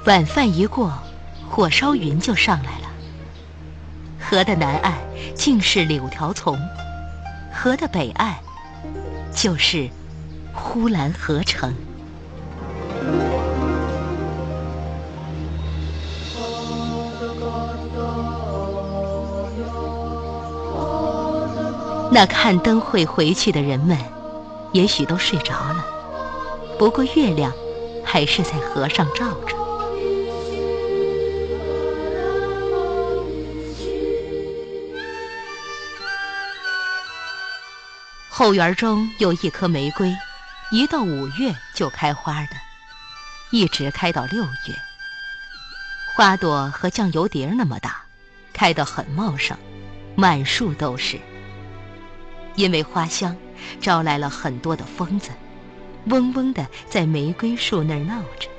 晚饭一过，火烧云就上来了。河的南岸尽是柳条丛，河的北岸就是呼兰河城。那看灯会回去的人们，也许都睡着了，不过月亮还是在河上照着。后园中有一棵玫瑰，一到5月就开花的，一直开到6月。花朵和酱油碟那么大，开得很茂盛，满树都是。因为花香，招来了很多的蜂子，嗡嗡地在玫瑰树那儿闹着。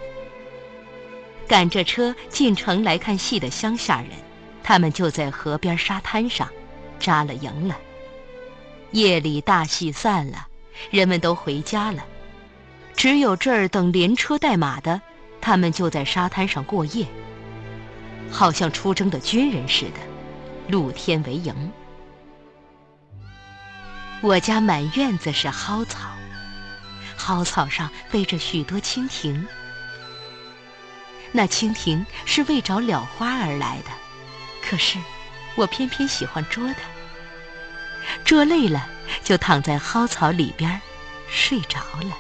赶着车进城来看戏的乡下人，他们就在河边沙滩上扎了营了。夜里大戏散了，人们都回家了，只有这儿等连车带马的，他们就在沙滩上过夜，好像出征的军人似的，露天为营。我家满院子是蒿草，蒿草上飞着许多蜻蜓。那蜻蜓是为找蓼花而来的，可是我偏偏喜欢捉它。捉累了，就躺在蒿草里边睡着了。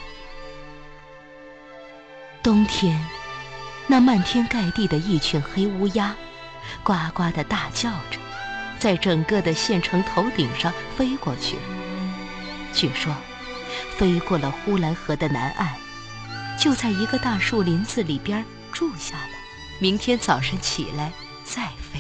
冬天，那漫天盖地的一群黑乌鸦，呱呱地大叫着，在整个的县城头顶上飞过去。据说，飞过了呼兰河的南岸，就在一个大树林子里边住下了，明天早晨起来再飞。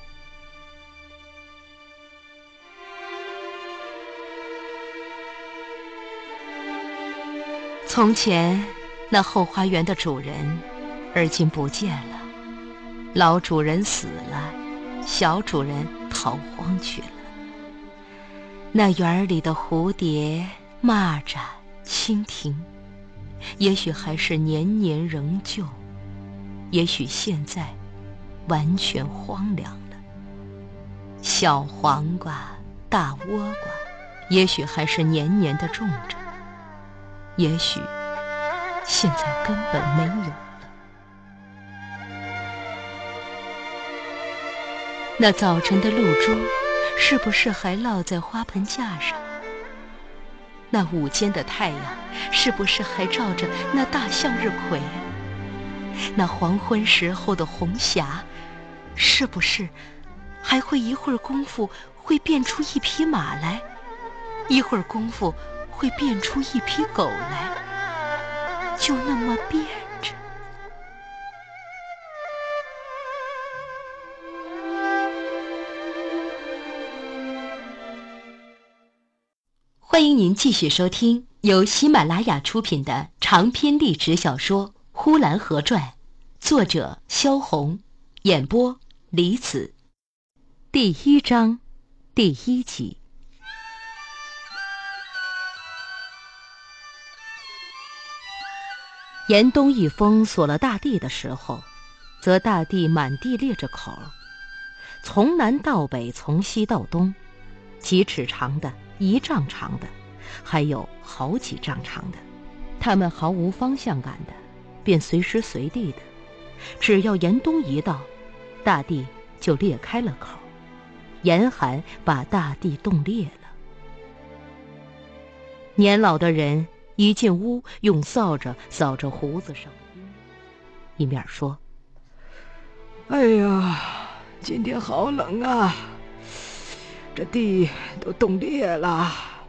从前那后花园的主人而今不见了，老主人死了，小主人逃荒去了。那园里的蝴蝶、蚂蚱、蜻蜓，也许还是年年仍旧，也许现在完全荒凉了。小黄瓜、大倭瓜，也许还是年年的种着，也许现在根本没有了。那早晨的露珠是不是还落在花盆架上？那午间的太阳是不是还照着那大向日葵？那黄昏时候的红霞是不是还会一会儿功夫会变出一匹马来，一会儿功夫会变出一匹狗来，就那么变着。欢迎您继续收听由喜马拉雅出品的长篇历史小说《呼兰河传》，作者萧红，演播李子。第1章第1集。严冬一封锁了大地的时候，则大地满地裂着口，从南到北，从西到东，几尺长的，1丈长的，还有好几丈长的，它们毫无方向感的，便随时随地的，只要严冬一到，大地就裂开了口，严寒把大地冻裂了。年老的人一进屋，用扫帚扫着胡子上，一面说：“ 哎呀，今天好冷啊，这地都冻裂了。”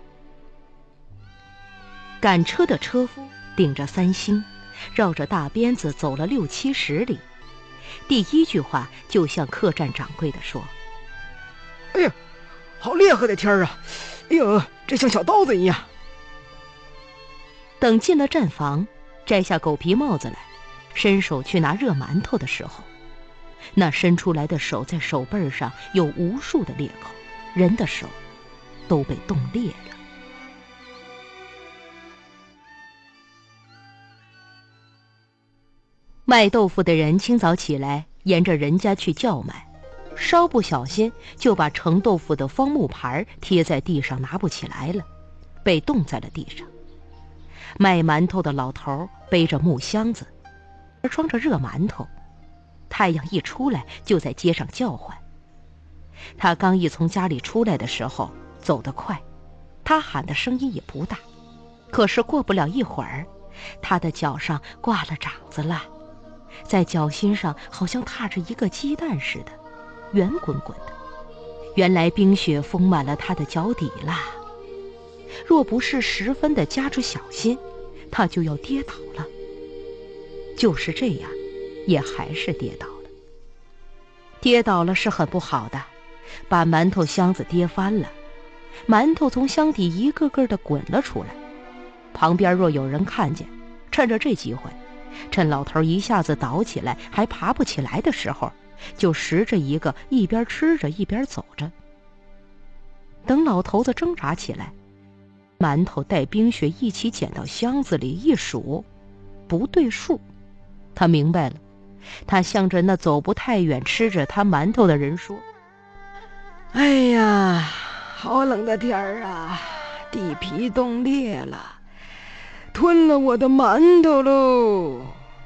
赶车的车夫顶着3星，绕着大鞭子走了6、70里，第1句话就向客栈掌柜的说：“ 哎呀，好烈火的天啊！哎呦，这像小刀子一样。” 等进了站房，摘下狗皮帽子来，伸手去拿热馒头的时候，那伸出来的手在手背上有无数的裂口，人的手都被冻裂了。 卖豆腐的人清早起来，沿着人家去叫卖，稍不小心就把盛豆腐的方木盘贴在地上，拿不起来了，被冻在了地上。卖馒头的老头背着木箱子，装着热馒头，太阳一出来就在街上叫唤。他刚一从家里出来的时候走得快，他喊的声音也不大，可是过不了一会儿，他的脚上挂了掌子了，在脚心上好像踏着一个鸡蛋似的，圆滚滚的。原来冰雪封满了他的脚底啦，若不是十分的加之小心，他就要跌倒了。就是这样，也还是跌倒了。跌倒了是很不好的，把馒头箱子跌翻了，馒头从箱底一个个的滚了出来。旁边若有人看见，趁着这机会，趁老头一下子倒起来还爬不起来的时候，就拾着一个，一边吃着一边走着。等老头子挣扎起来，馒头带冰雪一起捡到箱子里一数，不对数。他明白了，他向着那走不太远吃着他馒头的人说： 哎呀，好冷的天儿啊，地皮冻裂了，吞了我的馒头喽。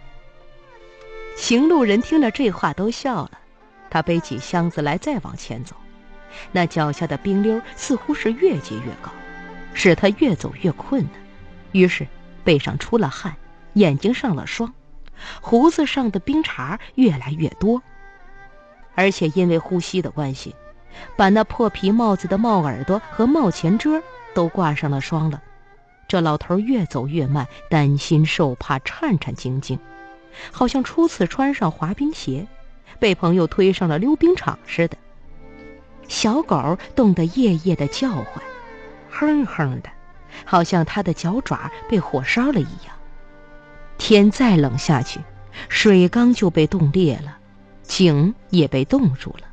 行路人听了这话都笑了，他背起箱子来再往前走，那脚下的冰溜似乎是越结越高，使他越走越困难，于是背上出了汗，眼睛上了霜，胡子上的冰碴越来越多，而且因为呼吸的关系，把那破皮帽子的帽耳朵和帽前遮都挂上了霜了。这老头越走越慢，担心受怕，颤颤兢兢，好像初次穿上滑冰鞋，被朋友推上了溜冰场似的。小狗冻得夜夜的叫唤，哼哼的，好像它的脚爪被火烧了一样。天再冷下去，水缸就被冻裂了，井也被冻住了。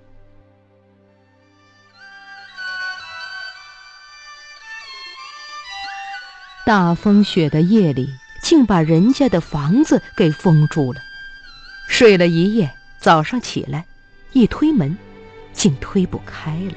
大风雪的夜里，竟把人家的房子给封住了。睡了一夜，早上起来，一推门，竟推不开了。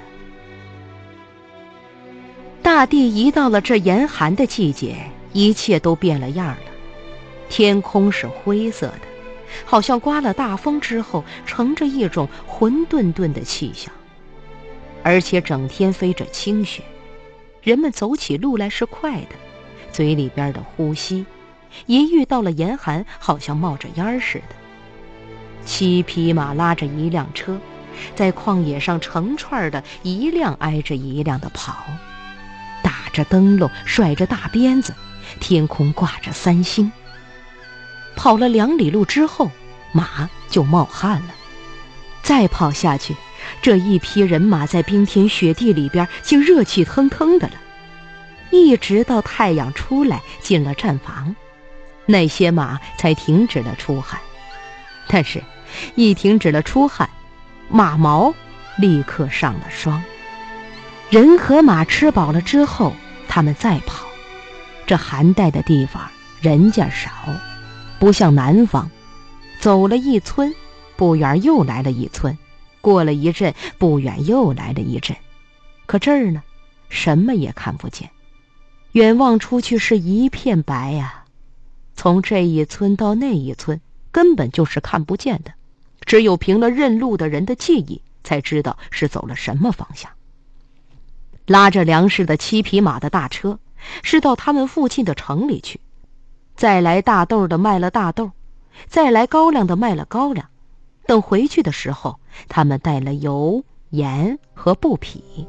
大地一到了这严寒的季节，一切都变了样了。天空是灰色的，好像刮了大风之后乘着一种混沌沌的气象，而且整天飞着清雪，人们走起路来是快的，嘴里边的呼吸一遇到了严寒，好像冒着烟似的。7匹马拉着一辆车，在旷野上成串的一辆挨着一辆的跑，打着灯笼，甩着大鞭子，天空挂着3星。跑了2里路之后，马就冒汗了。再跑下去，这一批人马在冰天雪地里边竟热气腾腾的了。一直到太阳出来进了站房，那些马才停止了出汗。但是一停止了出汗，马毛立刻上了霜。人和马吃饱了之后，他们再跑。这寒带的地方人家少，不像南方，走了一村，不远又来了一村，过了一阵，不远又来了一阵。可这儿呢，什么也看不见，远望出去是一片白呀。从这一村到那一村，根本就是看不见的，只有凭了认路的人的记忆，才知道是走了什么方向。拉着粮食的7匹马的大车，是到他们附近的城里去。再来大豆的卖了大豆，再来高粱的卖了高粱。等回去的时候，他们带了油、盐和布匹。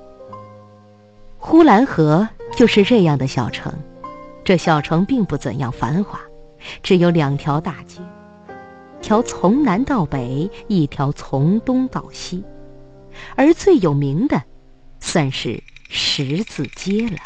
呼兰河就是这样的小城，这小城并不怎样繁华，只有2条大街，一条从南到北，一条从东到西，而最有名的算是十字街了。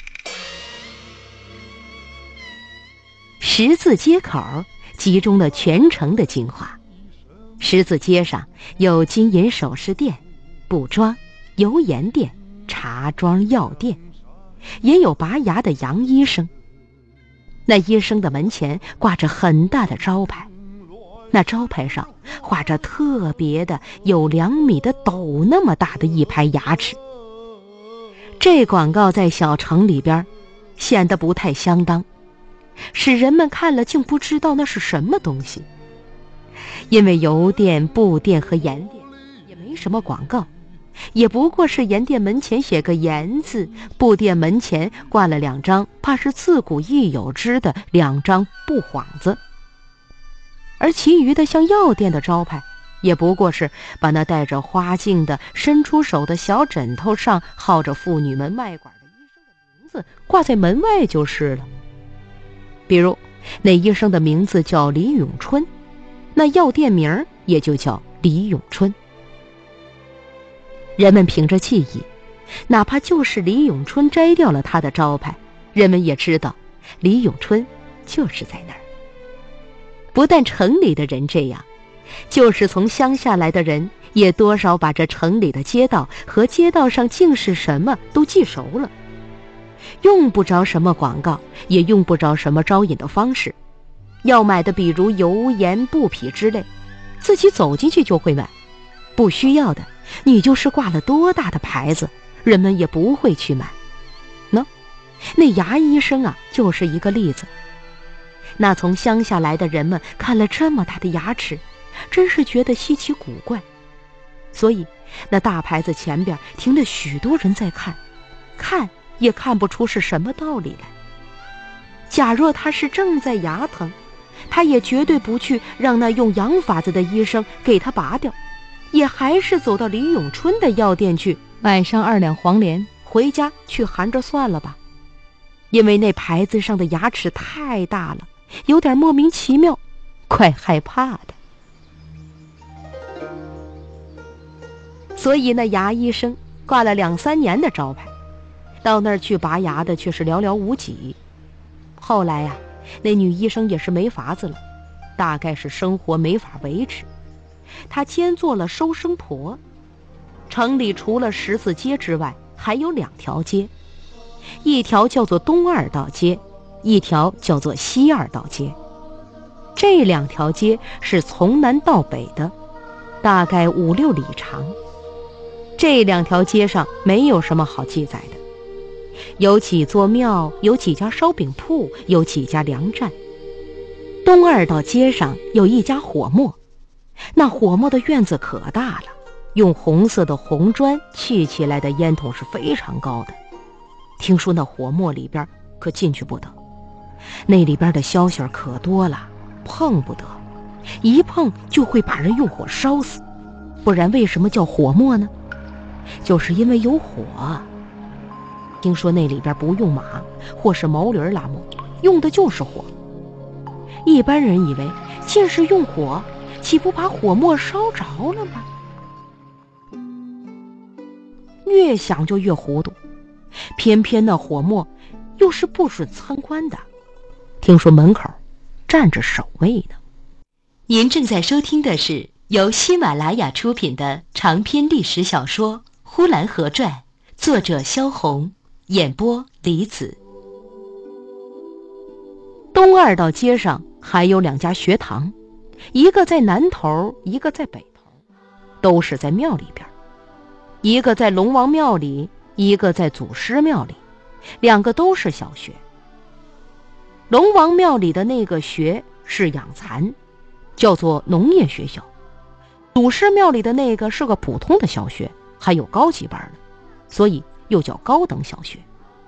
十字街口集中了全城的精华。十字街上有金银首饰店、布庄、油盐店、茶庄、药店，也有拔牙的洋医生。 那医生的门前挂着很大的招牌，那招牌上画着特别的有2米的斗那么大的一排牙齿。这广告在小城里边显得不太相当，使人们看了竟不知道那是什么东西。因为邮店、布店和盐店也没什么广告，也不过是盐店门前写个盐字，布店门前挂了2张怕是自古亦有之的2张布幌子，而其余的像药店的招牌也不过是把那带着花镜的伸出手的小枕头上号着妇女们卖管的医生的名字挂在门外就是了。比如那医生的名字叫李永春，那药店名也就叫李永春。人们凭着记忆，哪怕就是李永春摘掉了他的招牌，人们也知道李永春就是在那儿。不但城里的人这样，就是从乡下来的人也多少把这城里的街道和街道上竟是什么都记熟了，用不着什么广告，也用不着什么招引的方式。要买的比如油盐布匹之类，自己走进去就会买，不需要的你就是挂了多大的牌子，人们也不会去买。那牙医生啊，就是一个例子。那从乡下来的人们看了这么大的牙齿，真是觉得稀奇古怪，所以那大牌子前边停了许多人在看，看也看不出是什么道理来。假若他是正在牙疼，他也绝对不去让那用洋法子的医生给他拔掉，也还是走到李永春的药店去买上2两黄连，回家去含着算了吧。因为那牌子上的牙齿太大了，有点莫名其妙，怪害怕的。所以那牙医生挂了2、3年的招牌，到那儿去拔牙的却是寥寥无几。后来呀，那女医生也是没法子了，大概是生活没法维持，她兼做了收生婆。城里除了十字街之外，还有2条街，一条叫做东二道街，一条叫做西二道街。这2条街是从南到北的，大概5、6里长。这2条街上没有什么好记载的，有几座庙，有几家烧饼铺，有几家粮站。东二道街上有一家火磨，那火磨的院子可大了，用红色的红砖砌起来的烟筒是非常高的。听说那火磨里边可进去不得，那里边的消息可多了，碰不得，一碰就会把人用火烧死。不然为什么叫火磨呢？就是因为有火。听说那里边不用马或是毛驴拉磨，用的就是火。一般人以为既是用火，岂不把火磨烧着了吗？越想就越糊涂，偏偏那火磨又是不准参观的，听说门口站着守卫呢。 您正在收听的是由喜马拉雅出品的长篇历史小说《呼兰河传》，作者萧红，演播李子。 东二道街上还有2家学堂，一个在南头，一个在北头，都是在庙里边。一个在龙王庙里，一个在祖师庙里，2个都是小学。龙王庙里的那个学是养蚕，叫做农业学校；祖师庙里的那个是个普通的小学，还有高级班的，所以又叫高等小学。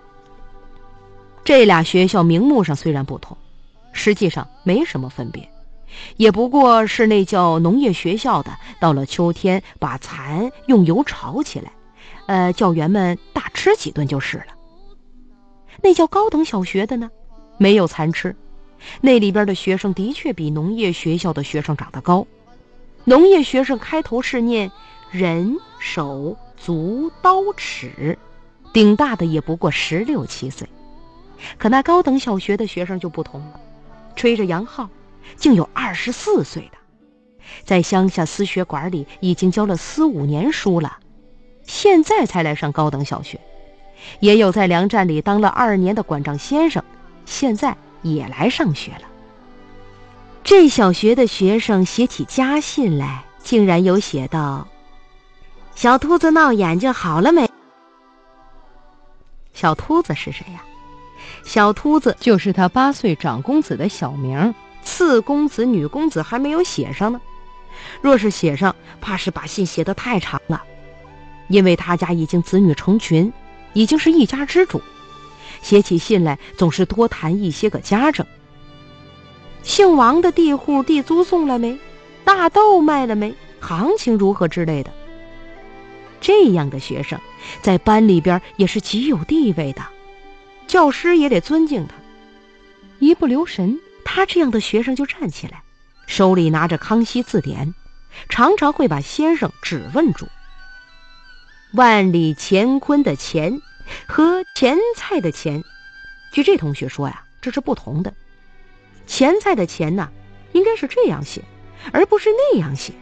这俩学校名目上虽然不同，实际上没什么分别，也不过是那叫农业学校的到了秋天把蚕用油炒起来，教员们大吃几顿就是了。那叫高等小学的呢，没有蚕吃，那里边的学生的确比农业学校的学生长得高。农业学生开头是念人手足刀尺，顶大的也不过16、17岁。可那高等小学的学生就不同了，吹着洋号，竟有24岁的，在乡下私学馆里已经教了4、5年书了，现在才来上高等小学。也有在粮站里当了2年的馆长先生，现在也来上学了。这小学的学生写起家信来，竟然有写道：小秃子闹眼睛好了没？小秃子是谁呀？小秃子就是他8岁长公子的小名，次公子、女公子还没有写上呢。若是写上，怕是把信写得太长了。因为他家已经子女成群，已经是一家之主，写起信来总是多谈一些个家政。姓王的地户地租送了没？大豆卖了没？行情如何之类的。这样的学生在班里边也是极有地位的，教师也得尊敬他。一不留神，他这样的学生就站起来，手里拿着康熙字典，常常会把先生只问住。万里乾坤的乾和前菜的前，据这同学说呀，这是不同的。前菜的前呢，应该是这样写，而不是那样写。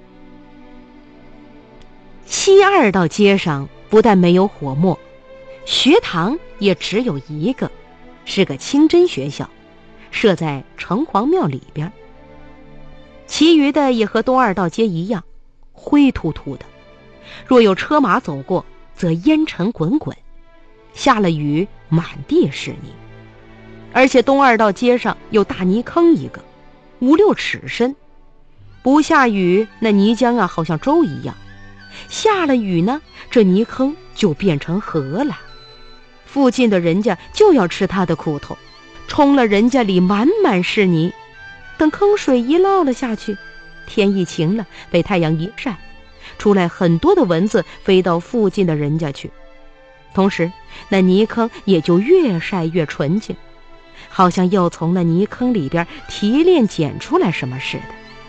西二道街上不但没有火墨，学堂也只有一个，是个清真学校，设在城隍庙里边。其余的也和东二道街一样，灰秃秃的，若有车马走过，则烟尘滚滚，下了雨满地是泥。而且东二道街上有大泥坑一个，5、6尺深，不下雨那泥浆好像粥一样，下了雨呢，这泥坑就变成河了。附近的人家就要吃它的苦头，冲了人家里满满是泥。等坑水一涝了下去，天一晴了，被太阳一晒，出来很多的蚊子飞到附近的人家去，同时那泥坑也就越晒越纯净，好像又从那泥坑里边提炼捡出来什么似的。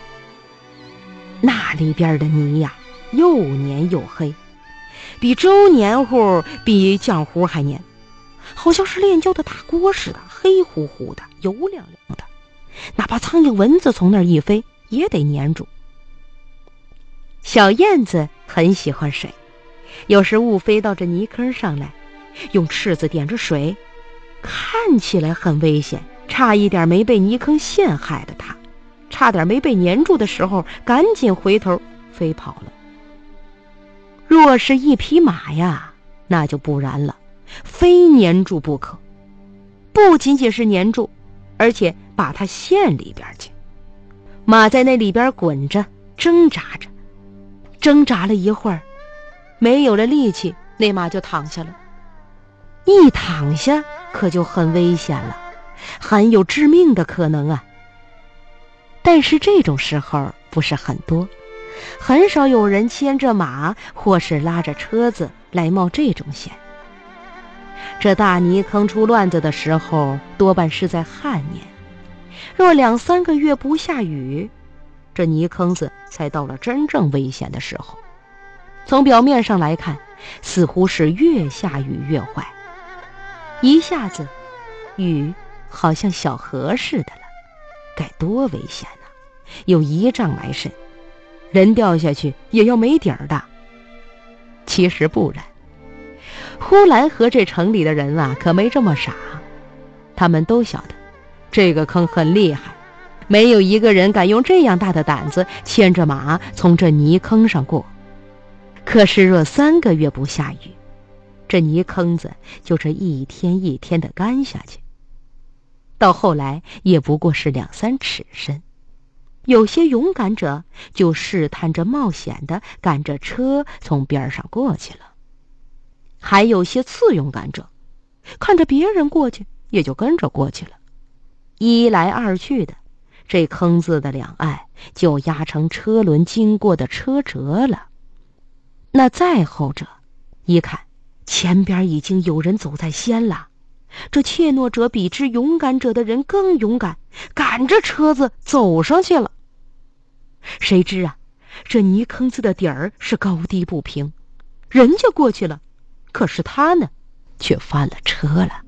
那里边的泥呀，又黏又黑，比粥黏糊，比浆糊还黏，好像是炼焦的大锅似的，黑乎乎的，油亮亮的，哪怕苍蝇蚊子从那儿一飞，也得粘住。小燕子很喜欢水，有时误飞到这泥坑上来，用翅子点着水，看起来很危险，差一点没被泥坑陷害的它，差点没被粘住的时候，赶紧回头飞跑了。若是一匹马呀，那就不然了，非粘住不可。不仅仅是粘住，而且把它陷里边去。马在那里边滚着，挣扎着，挣扎了一会儿，没有了力气，那马就躺下了。一躺下可就很危险了，很有致命的可能啊。但是这种时候不是很多，很少有人牵着马或是拉着车子来冒这种险。这大泥坑出乱子的时候，多半是在旱年，若2、3个月不下雨，这泥坑子才到了真正危险的时候。从表面上来看，似乎是越下雨越坏，一下子雨好像小河似的了，该多危险啊，有1丈来深，人掉下去也要没底儿的。其实不然，呼兰河这城里的人啊，可没这么傻，他们都晓得这个坑很厉害，没有一个人敢用这样大的胆子牵着马从这泥坑上过。可是若3个月不下雨，这泥坑子就这一天一天的干下去，到后来也不过是2、3尺深。有些勇敢者就试探着冒险的赶着车从边上过去了，还有些次勇敢者看着别人过去也就跟着过去了。1来2去的，这坑子的两岸就压成车轮经过的车辙了。那再后者一看，前边已经有人走在先了，这怯懦者比之勇敢者的人更勇敢，赶着车子走上去了。谁知啊，这泥坑子的底儿是高低不平，人家过去了，可是他呢，却翻了车了。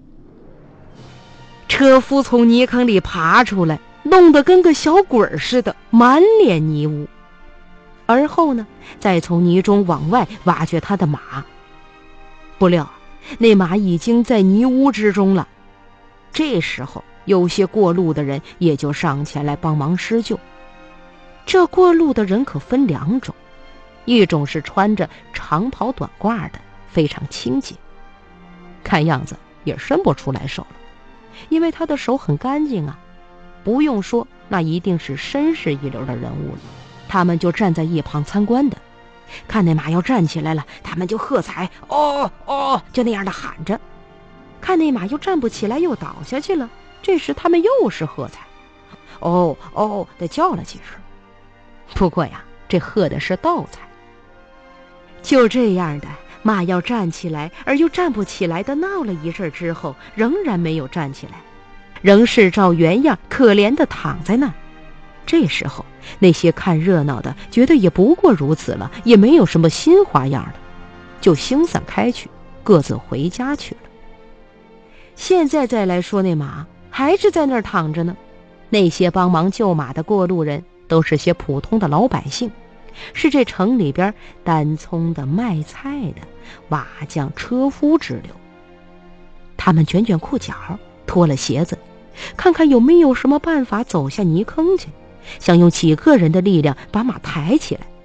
车夫从泥坑里爬出来，弄得跟个小鬼似的，满脸泥污。而后呢，再从泥中往外挖掘他的马。不料那马已经在泥污之中了。这时候有些过路的人也就上前来帮忙施救。这过路的人可分2种，一种是穿着长袍短褂的，非常清洁，看样子也伸不出来手了，因为他的手很干净啊。不用说，那一定是绅士一流的人物了。他们就站在一旁参观的，看那马要站起来了，他们就喝彩，哦哦，就那样的喊着。看那马又站不起来，又倒下去了，这时他们又是喝彩，哦哦的叫了几声。不过呀，这喝的是倒彩。就这样的，马要站起来而又站不起来的闹了一阵之后，仍然没有站起来，仍是照原样可怜的躺在那儿。这时候那些看热闹的觉得也不过如此了，也没有什么新花样了，就星散开去，各自回家去了。现在再来说，那马还是在那儿躺着呢。那些帮忙救马的过路人都是些普通的老百姓，是这城里边担葱的、卖菜的、瓦匠、车夫之流。他们卷卷裤脚，脱了鞋子，看看有没有什么办法走下泥坑去，想用几个人的力量把马抬起来。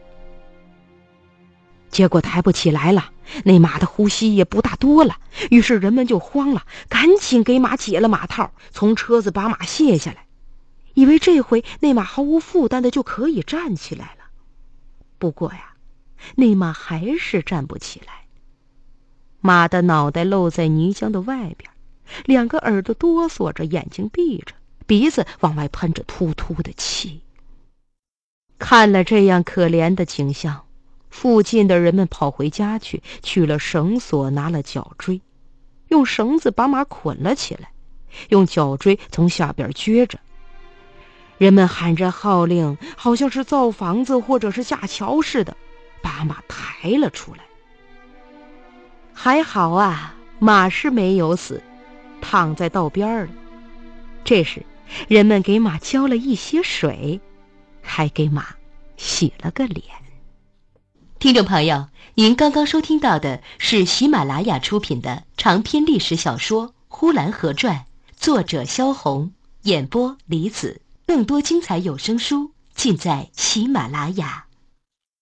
结果抬不起来了，那马的呼吸也不大多了，于是人们就慌了，赶紧给马解了马套，从车子把马卸下来，以为这回那马毫无负担的就可以站起来了。不过呀，那马还是站不起来。马的脑袋露在泥浆的外边，2个耳朵哆嗦着，眼睛闭着，鼻子往外喷着突突的气。看了这样可怜的景象，附近的人们跑回家去，取了绳索，拿了脚锥，用绳子把马捆了起来，用脚锥从下边撅着。人们喊着号令，好像是造房子或者是架桥似的，把马抬了出来。还好啊，马是没有死，躺在道边了。这时人们给马浇了一些水，还给马洗了个脸。 听众朋友，您刚刚收听到的是喜马拉雅出品的长篇历史小说《呼兰河传》，作者萧红，演播李子。更多精彩有声书尽在喜马拉雅。